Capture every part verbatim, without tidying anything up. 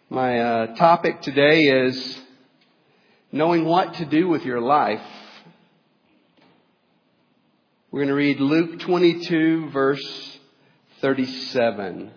My uh, topic today is knowing what to do with your life. We're going to read Luke twenty-two, verse thirty-seven.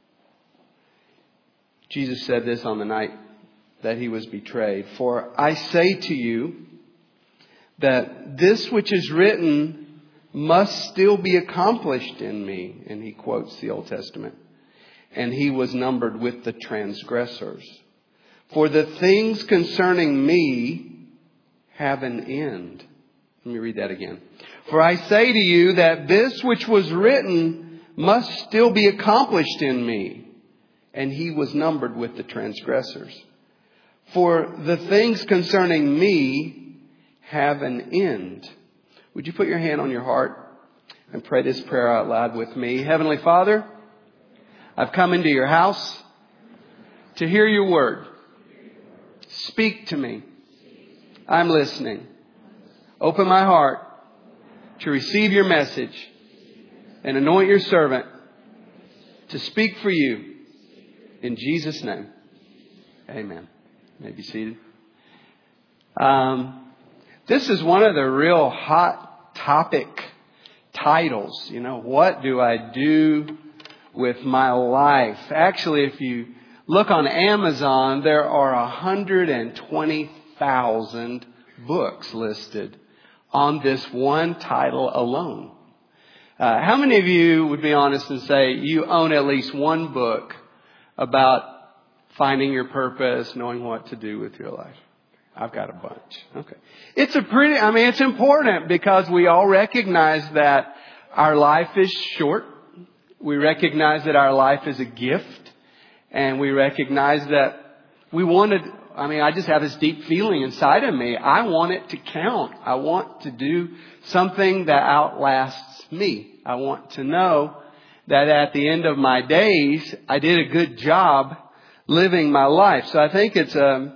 Jesus said this on the night that he was betrayed. For I say to you that this which is written must still be accomplished in me. And he quotes the Old Testament. And he was numbered with the transgressors. For the things concerning me have an end. Let me read that again. For I say to you that this which was written must still be accomplished in me. And he was numbered with the transgressors. For the things concerning me have an end. Would you put your hand on your heart and pray this prayer out loud with me? Heavenly Father, I've come into your house to hear your word. Speak to me. I'm listening. Open my heart to receive your message and anoint your servant to speak for you. In Jesus' name, amen. You may be seated. Um, this is one of the real hot topic titles. You know, what do I do with my life? Actually, if you look on Amazon, there are one hundred twenty thousand books listed on this one title alone. Uh, how many of you would be honest and say you own at least one book about finding your purpose, knowing what to do with your life? I've got a bunch. Okay. It's a pretty, I mean, it's important because we all recognize that our life is short. We recognize that our life is a gift, and we recognize that we wanted, I mean, I just have this deep feeling inside of me. I want it to count. I want to do something that outlasts me. I want to know that at the end of my days, I did a good job living my life. So I think it's, um,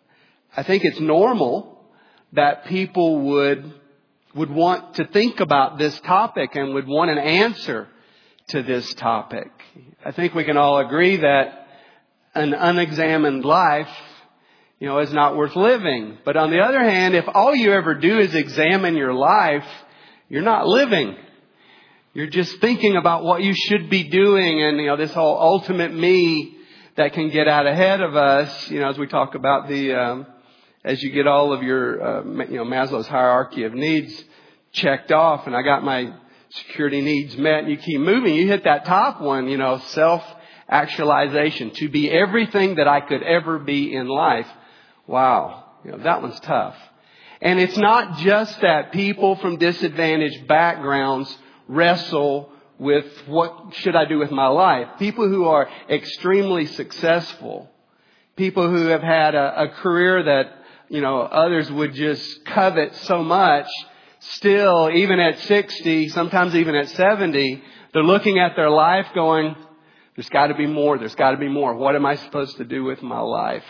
I think it's normal that people would, would want to think about this topic and would want an answer to this topic. I think we can all agree that an unexamined life, you know, is not worth living. But on the other hand, if all you ever do is examine your life, you're not living. You're just thinking about what you should be doing, and, you know, this whole ultimate me that can get out ahead of us, you know, as we talk about the, um, as you get all of your, uh, you know, Maslow's hierarchy of needs checked off, and I got my security needs met, and you keep moving. You hit that top one, you know, self-actualization, to be everything that I could ever be in life. Wow. You know, that one's tough. And it's not just that people from disadvantaged backgrounds wrestle with what should I do with my life. People who are extremely successful, people who have had a, a career that, you know, others would just covet so much, still, even at sixty, sometimes even at seventy, they're looking at their life going, there's got to be more. There's got to be more. What am I supposed to do with my life?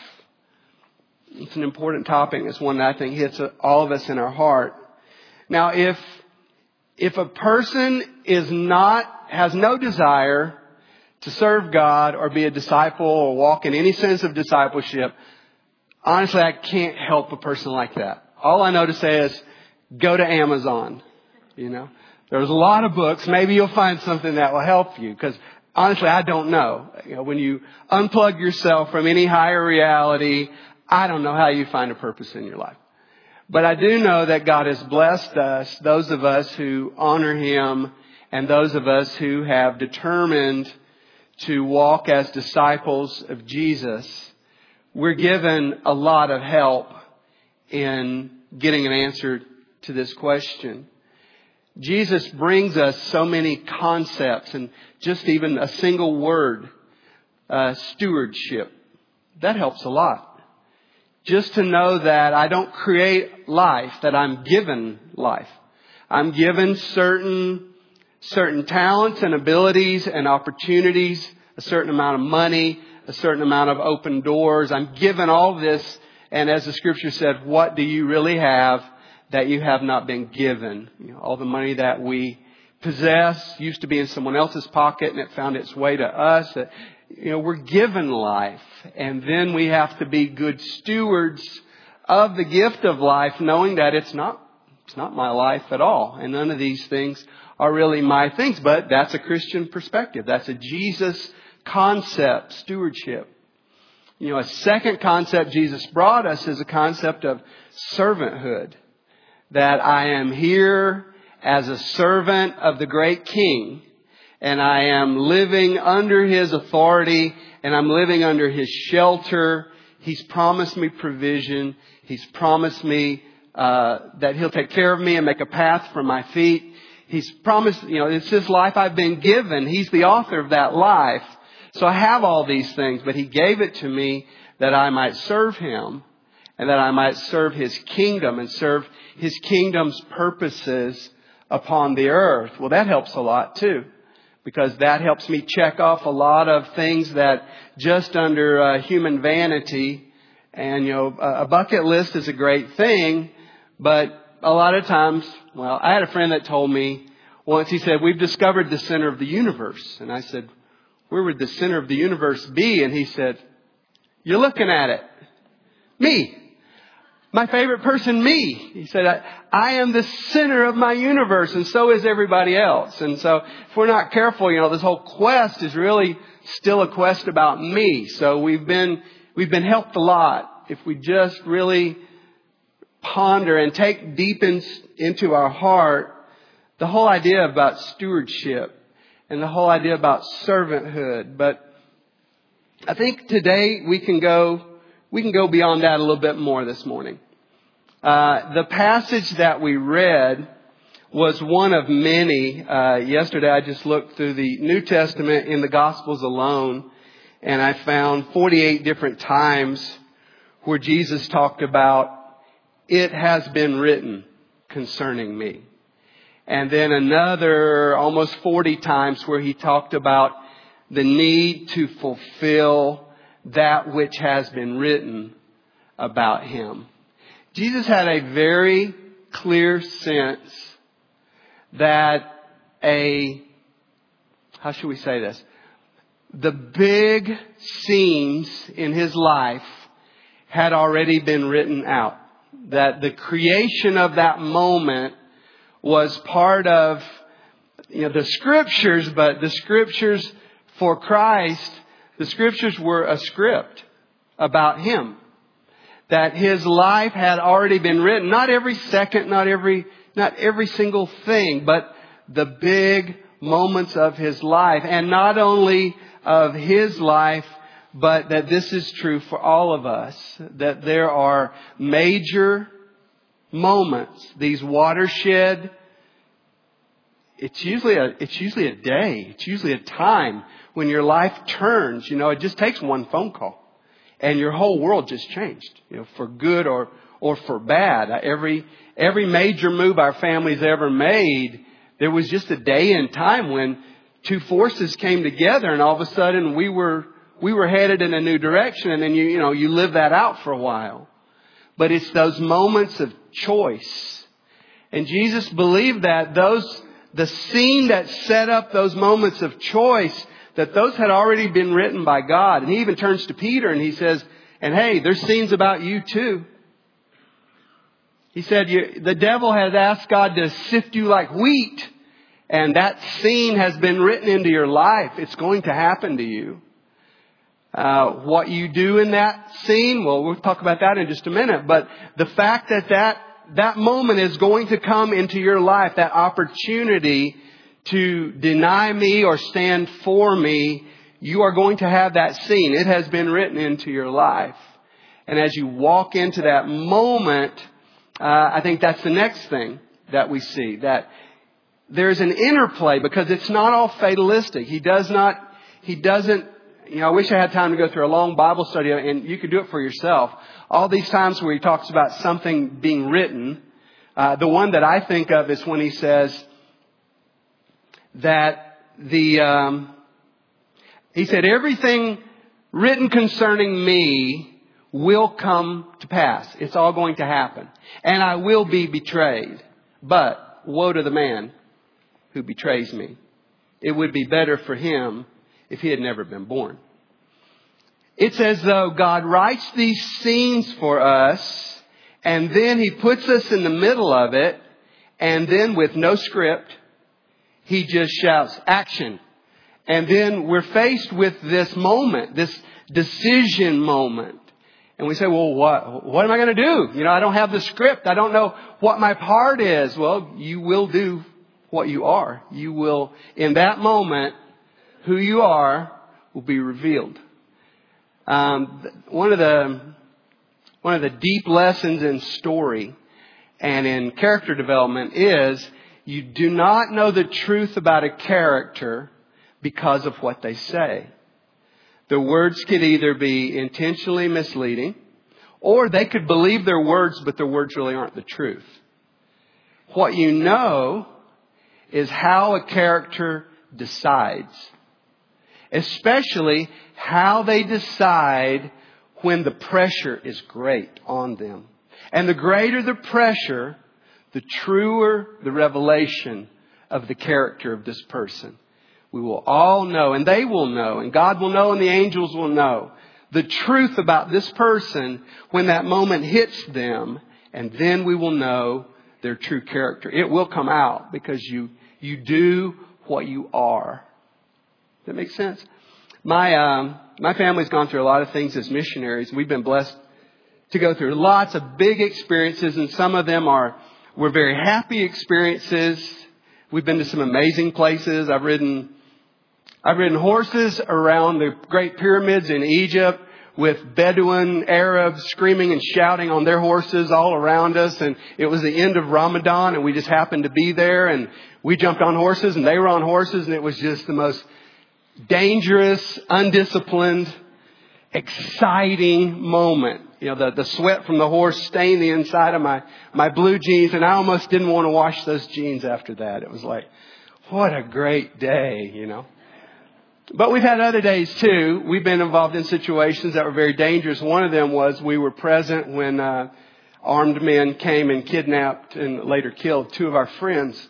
It's an important topic. It's one that I think hits all of us in our heart. Now, if if a person is not, has no desire to serve God or be a disciple or walk in any sense of discipleship, honestly, I can't help a person like that. All I know to say is, go to Amazon. You know, there's a lot of books. Maybe you'll find something that will help you, because honestly, I don't know. You know, when you unplug yourself from any higher reality, I don't know how you find a purpose in your life. But I do know that God has blessed us, those of us who honor Him and those of us who have determined to walk as disciples of Jesus. We're given a lot of help in getting an answer to this question. Jesus brings us so many concepts, and just even a single word, uh, stewardship. That helps a lot. Just to know that I don't create life, that I'm given life. I'm given certain, certain talents and abilities and opportunities, a certain amount of money, a certain amount of open doors. I'm given all this. And as the scripture said, what do you really have that you have not been given? You know, all the money that we possess used to be in someone else's pocket, and it found its way to us. you know, we're given life, and then we have to be good stewards of the gift of life, knowing that it's not, it's not my life at all. And none of these things are really my things, but that's a Christian perspective. That's a Jesus concept, stewardship. You know, a second concept Jesus brought us is a concept of servanthood. That I am here as a servant of the great King, and I am living under His authority, and I'm living under His shelter. He's promised me provision. He's promised me uh, that He'll take care of me and make a path for my feet. He's promised, you know, it's this life I've been given. He's the author of that life. So I have all these things, but He gave it to me that I might serve Him and that I might serve His kingdom and serve His kingdom's purposes upon the earth. Well, that helps a lot too, because that helps me check off a lot of things that just under uh, human vanity. And, you know, a bucket list is a great thing, but a lot of times, well, I had a friend that told me once, he said, we've discovered the center of the universe. And I said, where would the center of the universe be? And he said, you're looking at it. Me. My favorite person, me. He said, I, I am the center of my universe, and so is everybody else. And so if we're not careful, you know, this whole quest is really still a quest about me. So we've been, we've been helped a lot if we just really ponder and take deep in, into our heart the whole idea about stewardship and the whole idea about servanthood. But I think today we can go We can go beyond that a little bit more this morning. Uh, the passage that we read was one of many. Uh, yesterday I just looked through the New Testament in the Gospels alone, and I found forty-eight different times where Jesus talked about, it has been written concerning me. And then another almost forty times where He talked about the need to fulfill that which has been written about Him. Jesus had a very clear sense that a, how should we say this? The big scenes in His life had already been written out. That the creation of that moment was part of, you know, the Scriptures, but the Scriptures for Christ, the Scriptures were a script about Him. That His life had already been written. Not every second, not every, not every single thing, but the big moments of His life. And not only of His life, but that this is true for all of us. That there are major moments, these watershed. It's usually a, it's usually a day. It's usually a time when your life turns. You know, it just takes one phone call and your whole world just changed, you know, for good or, or for bad. Every, every major move our family's ever made, there was just a day and time when two forces came together and all of a sudden we were, we were headed in a new direction, and then you, you know, you live that out for a while. But it's those moments of choice. And Jesus believed that those, the scene that set up those moments of choice, that those had already been written by God. And He even turns to Peter and He says, and hey, there's scenes about you too. He said, you, the devil has asked God to sift you like wheat. And that scene has been written into your life. It's going to happen to you. Uh, what you do in that scene, well, we'll talk about that in just a minute. But the fact that that, that moment is going to come into your life, that opportunity to deny me or stand for me, you are going to have that scene. It has been written into your life. And as you walk into that moment, uh, I think that's the next thing that we see. That there's an interplay, because it's not all fatalistic. He does not, he doesn't, you know, I wish I had time to go through a long Bible study, and you could do it for yourself. All these times where He talks about something being written, uh, the one that I think of is when He says that the, um, He said, everything written concerning me will come to pass. It's all going to happen. And I will be betrayed. But woe to the man who betrays me. It would be better for him if he had never been born. It's as though God writes these scenes for us, and then He puts us in the middle of it, and then with no script, He just shouts, action. And then we're faced with this moment, this decision moment. And we say, well, what, what am I going to do? You know, I don't have the script. I don't know what my part is. Well, you will do what you are. You will, in that moment, who you are will be revealed. Um, one of the, one of the deep lessons in story and in character development is you do not know the truth about a character because of what they say. The words could either be intentionally misleading, or they could believe their words, but their words really aren't the truth. What you know is how a character decides, especially how they decide when the pressure is great on them. And the greater the pressure, the truer the revelation of the character of this person. We will all know, and they will know, and God will know, and the angels will know the truth about this person when that moment hits them. And then we will know their true character. It will come out because you, you do what you are. Does that make sense? My, um, my family's gone through a lot of things as missionaries. We've been blessed to go through lots of big experiences, and some of them are, were very happy experiences. We've been to some amazing places. I've ridden I've ridden horses around the Great Pyramids in Egypt with Bedouin Arabs screaming and shouting on their horses all around us. And it was the end of Ramadan, and we just happened to be there. And we jumped on horses, and they were on horses. And it was just the most dangerous, undisciplined, exciting moment. You know, the, the sweat from the horse stained the inside of my, my blue jeans. And I almost didn't want to wash those jeans after that. It was like, what a great day, you know. But we've had other days too. We've been involved in situations that were very dangerous. One of them was we were present when uh, armed men came and kidnapped and later killed two of our friends.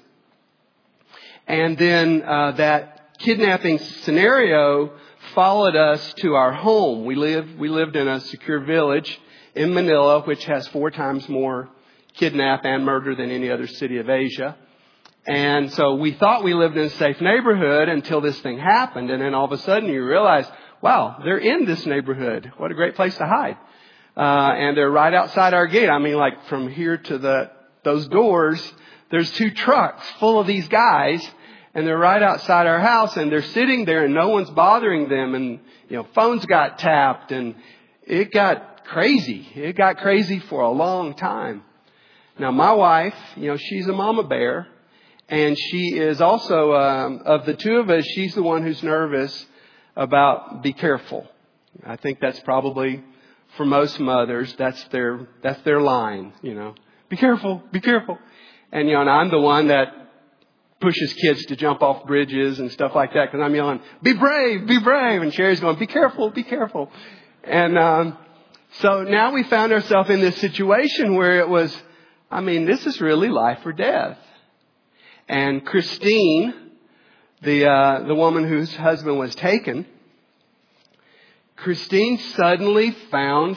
And then uh, that kidnapping scenario followed us to our home. We lived, we lived in a secure village in Manila, which has four times more kidnap and murder than any other city of Asia. And so we thought we lived in a safe neighborhood until this thing happened. And then all of a sudden you realize, wow, they're in this neighborhood. What a great place to hide. Uh, and they're right outside our gate. I mean, like from here to the, those doors, there's two trucks full of these guys, and they're right outside our house, and they're sitting there and no one's bothering them. And, you know, phones got tapped, and it got crazy. It got crazy for a long time. Now, my wife, you know, she's a mama bear. And she is also, um, of the two of us, she's the one who's nervous about be careful. I think that's probably, for most mothers, that's their, that's their line, you know. Be careful, be careful. And, you know, and I'm the one that pushes kids to jump off bridges and stuff like that, because I'm yelling, be brave, be brave. And Sherry's going, be careful, be careful. And um, so now we found ourselves in this situation where it was, I mean, this is really life or death. And Christine, the uh, the woman whose husband was taken, Christine suddenly found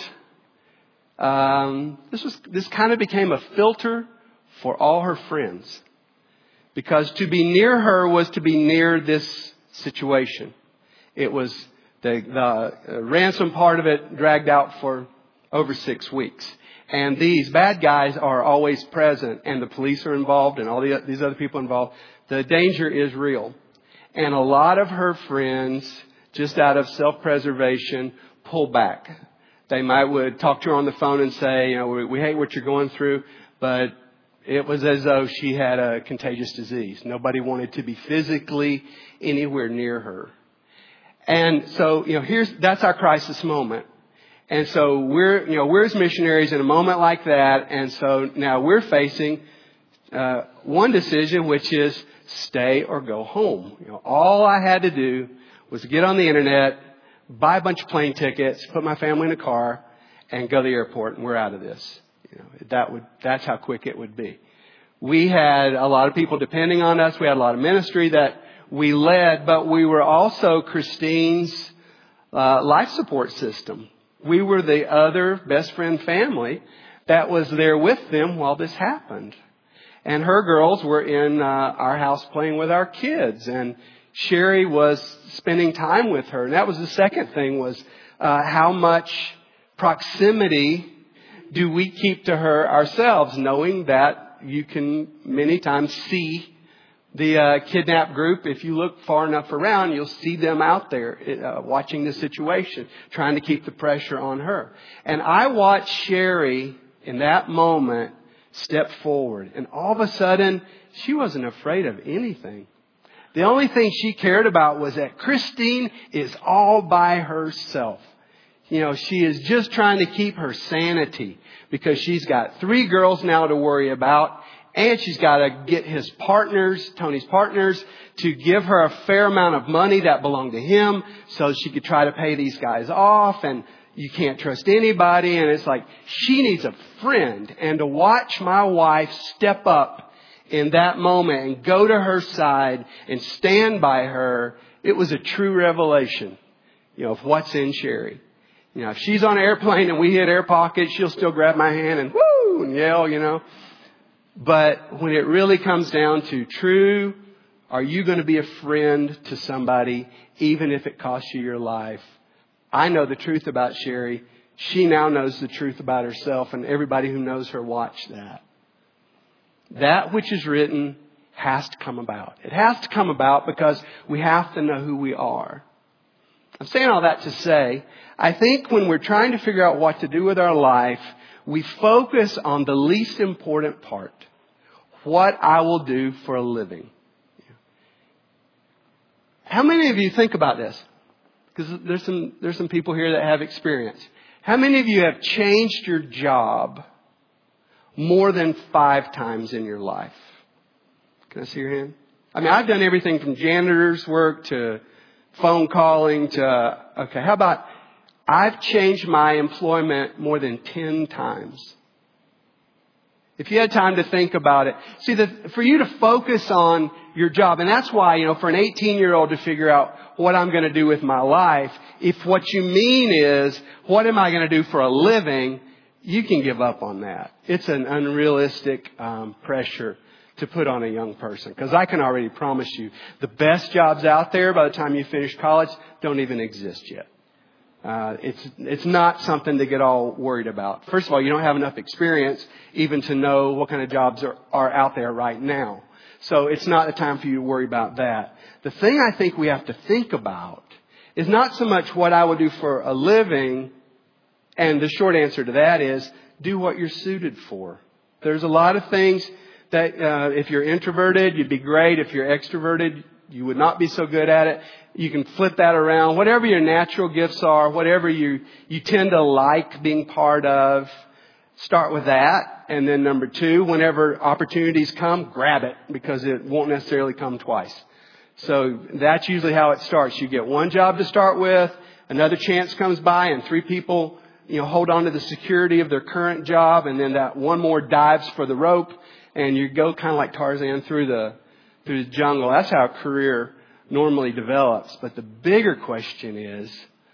um, this was this kind of became a filter for all her friends, because to be near her was to be near this situation. It was the, the ransom part of it dragged out for over six weeks. And these bad guys are always present, and the police are involved, and all the, these other people involved. The danger is real. And a lot of her friends, just out of self-preservation, pull back. They might would talk to her on the phone and say, you know, we, we hate what you're going through, but it was as though she had a contagious disease. Nobody wanted to be physically anywhere near her. And so, you know, here's, that's our crisis moment. And so we're, you know, we're as missionaries in a moment like that. And so now we're facing uh, one decision, which is stay or go home. You know, all I had to do was get on the internet, buy a bunch of plane tickets, put my family in a car, and go to the airport, and we're out of this. You know, that would, that's how quick it would be. We had a lot of people depending on us. We had a lot of ministry that we led, but we were also Christine's uh, life support system. We were the other best friend family that was there with them while this happened. And her girls were in uh, our house playing with our kids. And Sherry was spending time with her. And that was the second thing, was uh, how much proximity do we keep to her ourselves, knowing that you can many times see the uh, kidnap group. If you look far enough around, you'll see them out there uh, watching the situation, trying to keep the pressure on her. And I watched Sherry in that moment step forward. And all of a sudden, she wasn't afraid of anything. The only thing she cared about was that Christine is all by herself. You know, she is just trying to keep her sanity because she's got three girls now to worry about. And she's got to get his partners, Tony's partners, to give her a fair amount of money that belonged to him so she could try to pay these guys off. And you can't trust anybody. And it's like she needs a friend. And to watch my wife step up in that moment and go to her side and stand by her, it was a true revelation, you know, of what's in Sherry. You know, if she's on an airplane and we hit air pocket, she'll still grab my hand and woo and yell, you know. But when it really comes down to true, are you going to be a friend to somebody, even if it costs you your life? I know the truth about Sherry. She now knows the truth about herself, and everybody who knows her, watch that. That which is written has to come about. It has to come about because we have to know who we are. I'm saying all that to say, I think when we're trying to figure out what to do with our life, we focus on the least important part. What I will do for a living. How many of you think about this? Because there's some, there's some people here that have experience. How many of you have changed your job more than five times in your life? Can I see your hand? I mean, I've done everything from janitor's work to phone calling to, okay, how about I've changed my employment more than ten times. If you had time to think about it. See, the, for you to focus on your job, and that's why, you know, for an eighteen-year-old to figure out what I'm going to do with my life, if what you mean is, what am I going to do for a living, you can give up on that. It's an unrealistic um, pressure to put on a young person. Because I can already promise you, the best jobs out there by the time you finish college don't even exist yet. Uh, it's it's not something to get all worried about. First of all, you don't have enough experience even to know what kind of jobs are, are out there right now. So it's not the time for you to worry about that. The thing I think we have to think about is not so much what I will do for a living. And the short answer to that is do what you're suited for. There's a lot of things that uh, if you're introverted, you'd be great. If you're extroverted, you would not be so good at it. You can flip that around. Whatever your natural gifts are, whatever you, you tend to like being part of, start with that. And then number two, whenever opportunities come, grab it because it won't necessarily come twice. So that's usually how it starts. You get one job to start with, another chance comes by, and three people, you know, hold on to the security of their current job, and then that one more dives for the rope, and you go kind of like Tarzan through the through the jungle. That's how a career normally develops. But the bigger question is,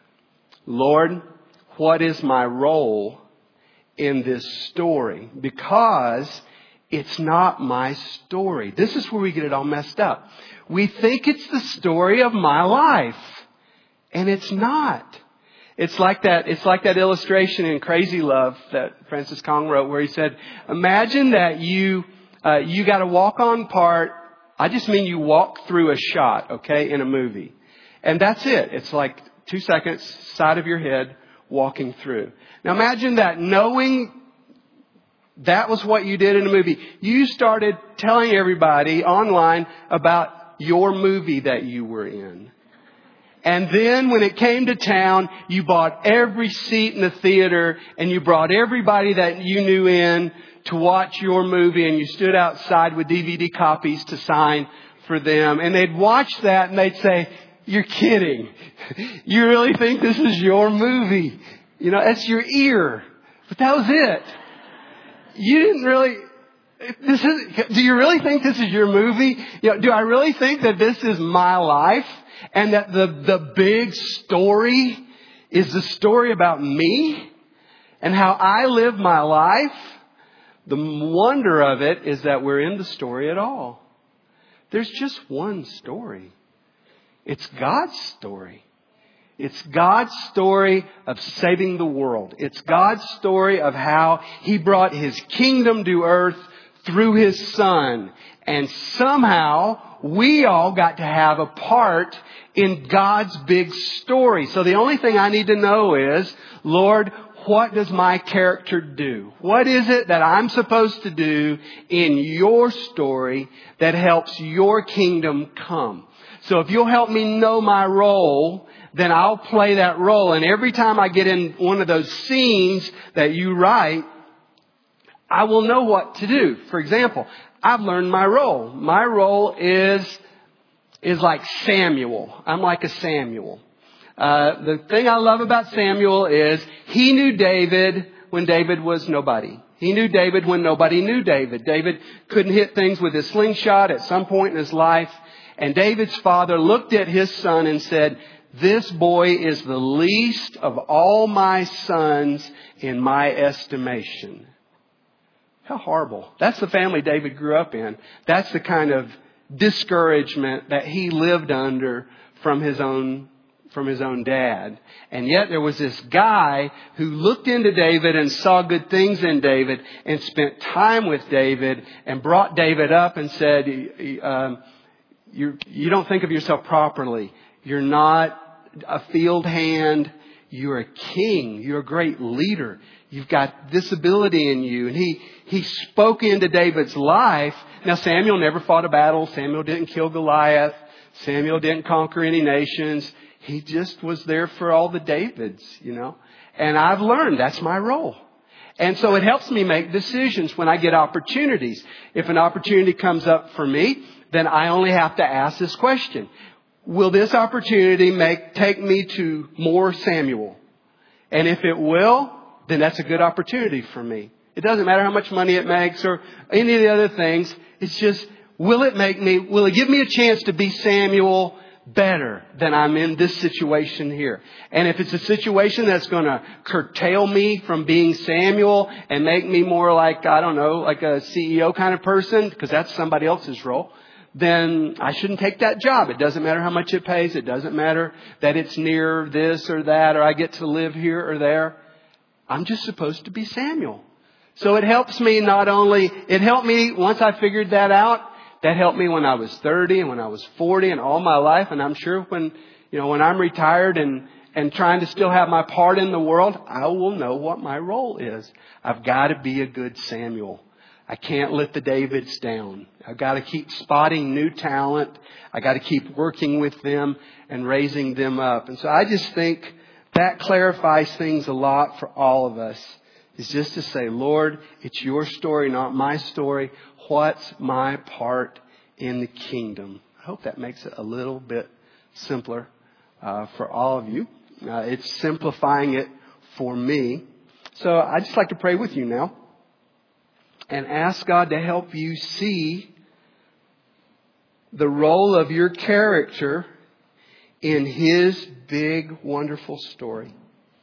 Lord, what is my role in this story? Because it's not my story. This is where we get it all messed up. We think it's the story of my life, and it's not. It's like that, it's like that illustration in Crazy Love that Francis Kong wrote where he said, imagine that you, uh, you got a walk-on part. I just mean you walk through a shot, okay, in a movie. And that's it. It's like two seconds, side of your head, walking through. Now imagine that knowing that was what you did in a movie. You started telling everybody online about your movie that you were in. And then when it came to town, you bought every seat in the theater and you brought everybody that you knew in to watch your movie, and you stood outside with D V D copies to sign for them. And they'd watch that and they'd say, you're kidding. You really think this is your movie? You know, that's your ear. But that was it. You didn't really, this is, do you really think this is your movie? You know, do I really think that this is my life? And that the, the big story Is the story about me and how I live my life? The wonder of it is that we're in the story at all. There's just one story. It's God's story. It's God's story of saving the world. It's God's story of how He brought His kingdom to earth through His Son. And somehow we all got to have a part in God's big story. So the only thing I need to know is, Lord, what does my character do? What is it that I'm supposed to do in your story that helps your kingdom come? So if you'll help me know my role, then I'll play that role. And every time I get in one of those scenes that you write, I will know what to do. For example, I've learned my role. My role is, is like Samuel. I'm like a Samuel. Uh, the thing I love about Samuel is he knew David when David was nobody. He knew David when nobody knew David. David couldn't hit things with his slingshot at some point in his life. And David's father looked at his son and said, this boy is the least of all my sons in my estimation. How horrible. That's the family David grew up in. That's the kind of discouragement that he lived under from his own from his own dad. And yet there was this guy who looked into David and saw good things in David and spent time with David and brought David up and said, um, you you don't think of yourself properly. You're not a field hand. You're a king. You're a great leader. You've got this ability in you. And he, he spoke into David's life. Now, Samuel never fought a battle. Samuel didn't kill Goliath. Samuel didn't conquer any nations. He just was there for all the Davids, you know. And I've learned that's my role. And so it helps me make decisions when I get opportunities. If an opportunity comes up for me, then I only have to ask this question. Will this opportunity make take me to more Samuel? And if it will, then that's a good opportunity for me. It doesn't matter how much money it makes or any of the other things. It's just, will it make me, will it give me a chance to be Samuel better than I'm in this situation here? And if it's a situation that's going to curtail me from being Samuel and make me more like, I don't know, like a C E O kind of person, because that's somebody else's role, then I shouldn't take that job. It doesn't matter how much it pays. It doesn't matter that it's near this or that, or I get to live here or there. I'm just supposed to be Samuel. So it helps me not only, it helped me once I figured that out. That helped me when I was thirty and when I was forty and all my life. And I'm sure when, you know, when I'm retired and, and trying to still have my part in the world, I will know what my role is. I've got to be a good Samuel. I can't let the Davids down. I've got to keep spotting new talent. I got to keep working with them and raising them up. And so I just think that clarifies things a lot for all of us. Is just to say, Lord, it's your story, not my story. What's my part in the kingdom? I hope that makes it a little bit simpler uh, for all of you. Uh, it's simplifying it for me. So I'd just like to pray with you now and ask God to help you see the role of your character in His big, wonderful story.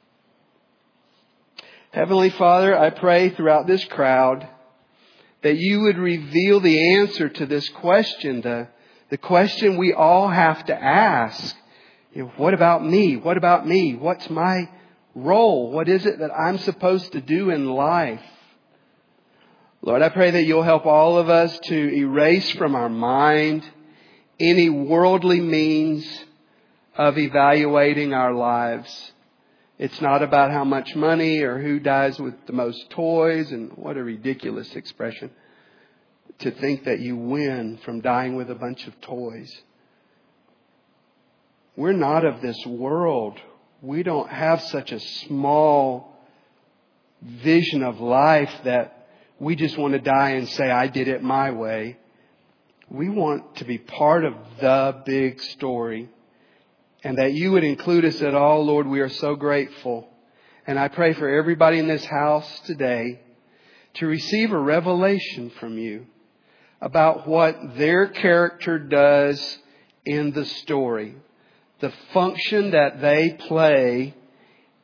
Heavenly Father, I pray throughout this crowd that you would reveal the answer to this question, the, the question we all have to ask. You know, what about me? What about me? What's my role? What is it that I'm supposed to do in life? Lord, I pray that you'll help all of us to erase from our mind any worldly means of evaluating our lives. It's not about how much money or who dies with the most toys, and what a ridiculous expression to think that you win from dying with a bunch of toys. We're not of this world. We don't have such a small vision of life that we just want to die and say, I did it my way. We want to be part of the big story. And that you would include us at all, Lord, we are so grateful. And I pray for everybody in this house today to receive a revelation from you about what their character does in the story. The function that they play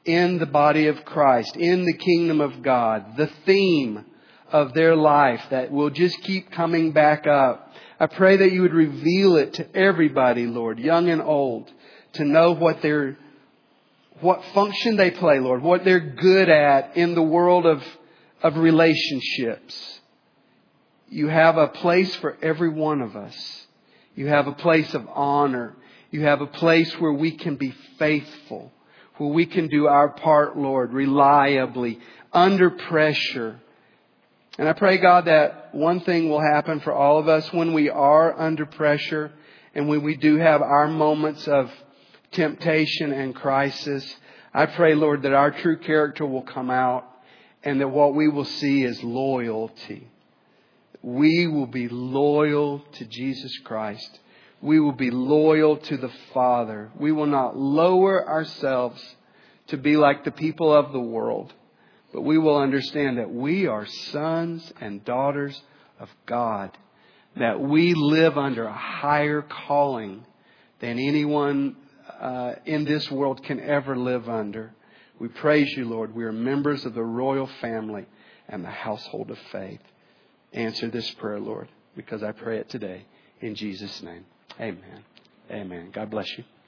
in the body of Christ, in the kingdom of God, the theme of their life that will just keep coming back up. I pray that you would reveal it to everybody, Lord, young and old, to know what they're, what function they play, Lord, what they're good at in the world of, of relationships. You have a place for every one of us. You have a place of honor. You have a place where we can be faithful, where we can do our part, Lord, reliably, under pressure. And I pray, God, that one thing will happen for all of us when we are under pressure and when we do have our moments of temptation and crisis. I pray, Lord, that our true character will come out and that what we will see is loyalty. We will be loyal to Jesus Christ. We will be loyal to the Father. We will not lower ourselves to be like the people of the world. But we will understand that we are sons and daughters of God. That we live under a higher calling than anyone uh, in this world can ever live under. We praise you, Lord. We are members of the royal family and the household of faith. Answer this prayer, Lord, because I pray it today in Jesus' name. Amen. Amen. God bless you.